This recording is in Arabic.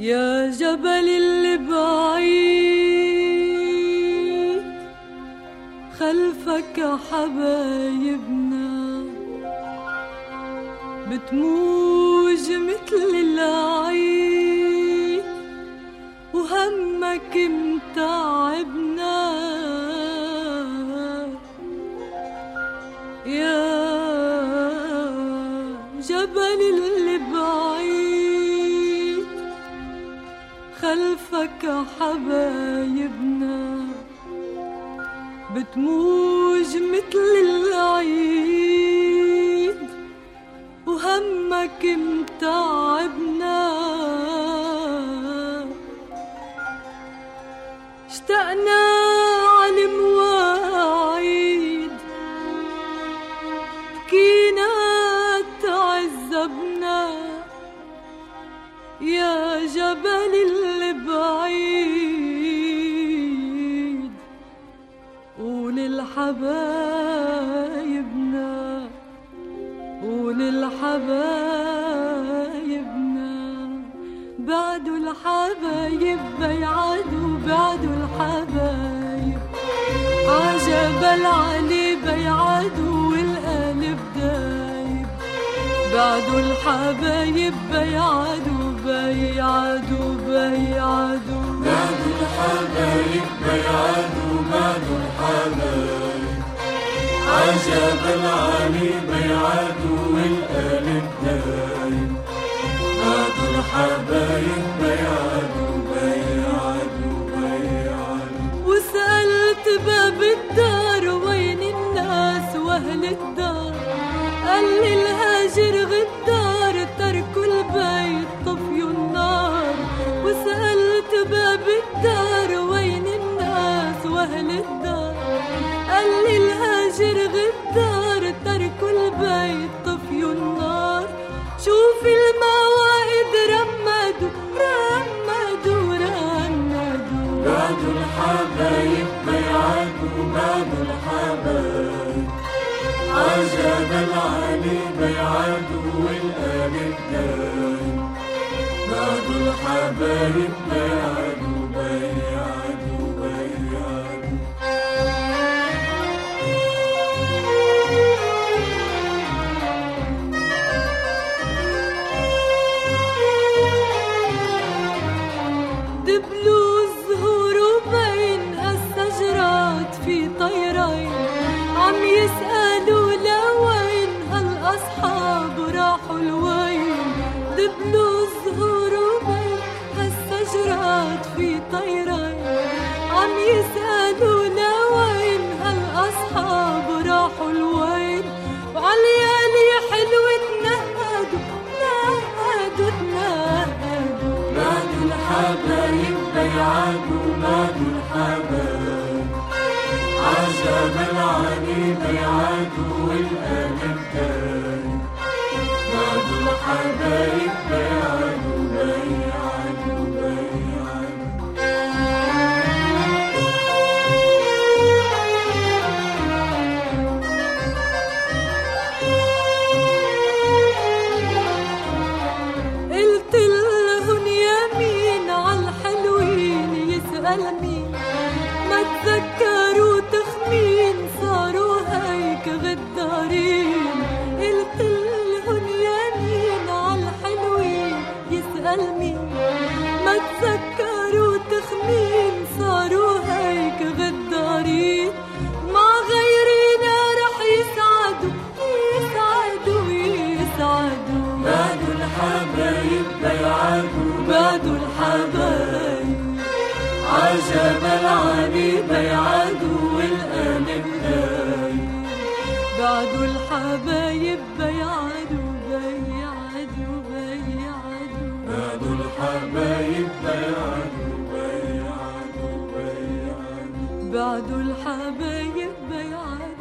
يا جبل اللي بعيد خلفك حبايبنا بتموج مثل العيد وهمك متعبنا يا جبل اللي بعيد خلفك حبايبنا بتموج مثل العيد وهمك متعبنا اشتقنا عالمواعيد بكينا تعذبنا يا جبل اللي بعيد وللحبايبنا بعدوا الحبايب بيعادوا بعدوا الحبايب عجبل علي بيعادوا والقلب دايب بعدوا الحبايب بيعادوا بعدوا الحبايب بيعادوا بعدوا الحبايب عجبل علي بيعادوا والقلب دايب بعدوا الحبايب بيعادوا وسألت باب الدار وين الناس واهل الدار قال لي الهاجر غدار تركوا البيت طفيوا النار وسألت باب الدار وين الناس واهل الدار قال لي الهاجر غدار تركوا البيت طفيوا النار شوف المواعيد رمدوا بعدوا الحبايب بيعادوا بعدوا الحبايب عجبل علي بيعادوا والقلب دايب بعدوا الحبايب بيعادوا دبلوا الزهور وبين هالشجرات في طيرين عم يسألوا لوين هالأصحاب راحوا لوين دبلوا الزهور وبين هالشجرات في طيرين عم يسألوا لوين هالأصحاب راحوا لوين وعالليالي حلوة تنهدوا بعدوا الحبايب بيعادوا بعدوا الحبايب عجبل علي بيعادوا والقلب دايب بعدوا الحبايب بيعادوا قلت لهن يمين عالحلوين يسألني ما تذكروا تخمين صاروا هيك غدارين قلت لهن يمين عالحلوين يسألني ما تذكروا تخمين صاروا هيك غدارين مع غيرنا رح يسعدوا بعدوا الحبايب بيعادوا بعدوا الحبايب عجبل علي بيعادوا والقلب دايب بعدوا الحبايب بيعادوا بعدوا الحبايب بعدوا الحبايب بيعادوا